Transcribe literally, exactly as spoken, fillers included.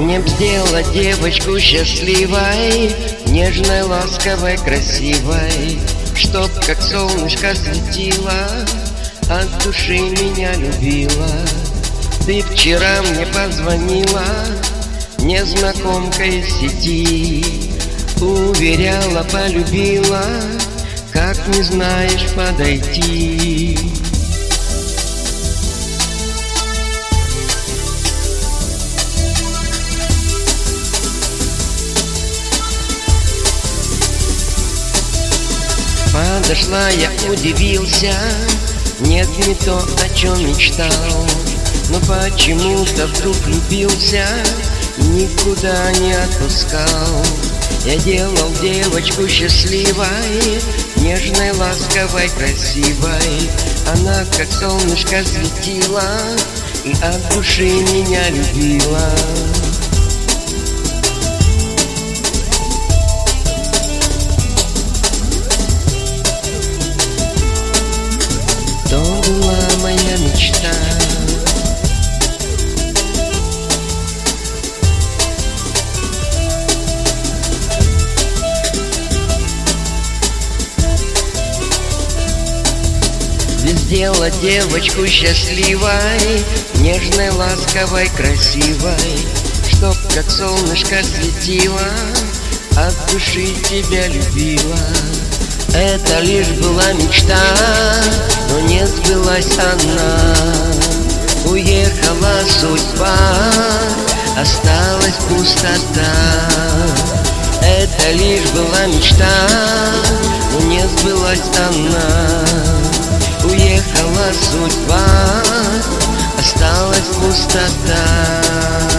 Мне б сделать девочку счастливой, нежной, ласковой, красивой, чтоб как солнышко светила, от души меня любила. Ты вчера мне позвонила, незнакомкой из сети, уверяла, полюбила, как не знаешь подойти. Подошла, я удивился, нет, не то, о чем мечтал, но почему-то вдруг влюбился, никуда не отпускал. Я делал девочку счастливой, нежной, ласковой, красивой. Она как солнышко светила и от души меня любила. То была моя мечта. Сделать девочку счастливой, нежной, ласковой, красивой, чтоб как солнышко светила, от души тебя любила. Это лишь была мечта, но не сбылась она. Уехала судьба, осталась пустота. Это лишь была мечта, но не сбылась она. Уехала судьба, осталась пустота.